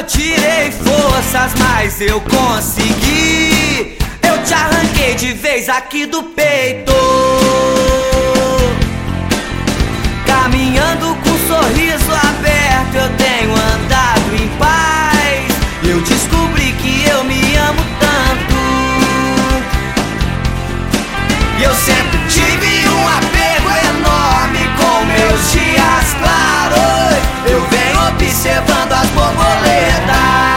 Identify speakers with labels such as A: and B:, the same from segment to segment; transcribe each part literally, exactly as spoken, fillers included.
A: eu tirei forças, mas eu consegui. Eu te arranquei de vez aqui do peito. Caminhando com um sorriso aberto, eu tenho andado em paz. Eu descobri que eu me amo tanto. E eu sempre tive um apego enorme com meus dias claros. Eu venho observando as borboletas.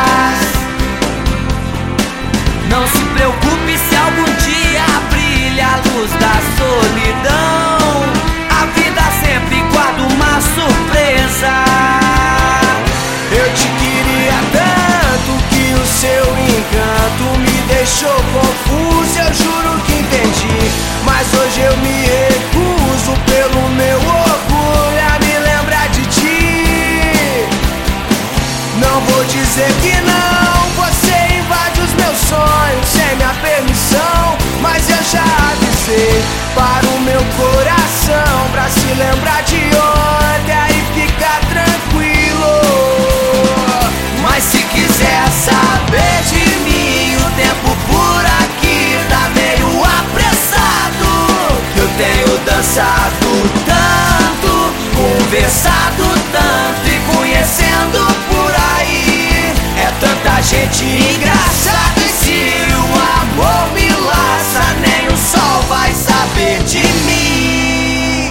A: Não se preocupe se algum dia brilha a luz da solidão. A vida sempre guarda uma surpresa. Eu te queria tanto que o seu encanto me deixou confuso. Eu juro que entendi, mas hoje eu me recuso pelo meu orgulho a me lembrar de ti. Não vou dizer que não, você invade os meus sonhos sem minha permissão, mas eu já avisei para o meu coração pra se lembrar de ontem, aí fica tranquilo. Mas se quiser saber de mim, o tempo por aqui tá meio apressado. Eu tenho dançado tanto, conversado tanto e conhecendo por aí. É tanta gente engraçada e se o amor me laça, nem o sol vai saber de mim.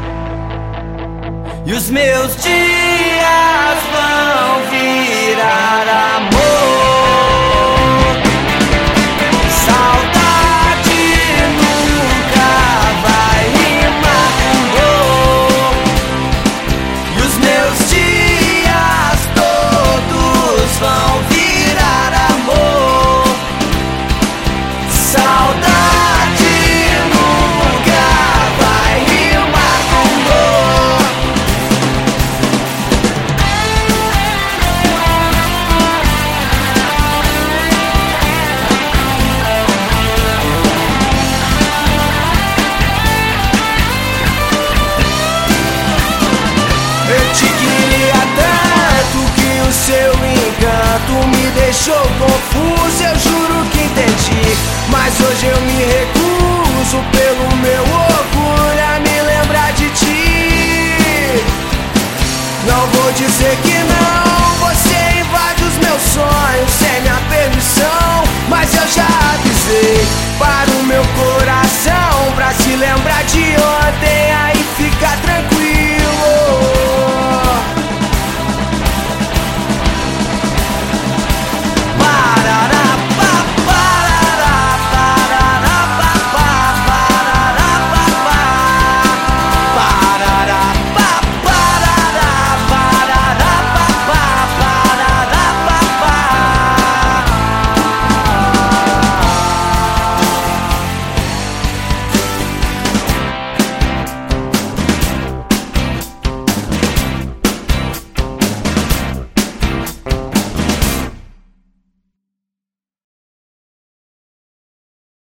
A: E os meus dias vão virar amor. Saudade nunca vai rimar com dor. E os meus dias todos vão virar amor. Saudade nunca vai rimar com dor. Eu te queria tanto que o seu encanto me deixou confuso. Eu juro que entendi, mas hoje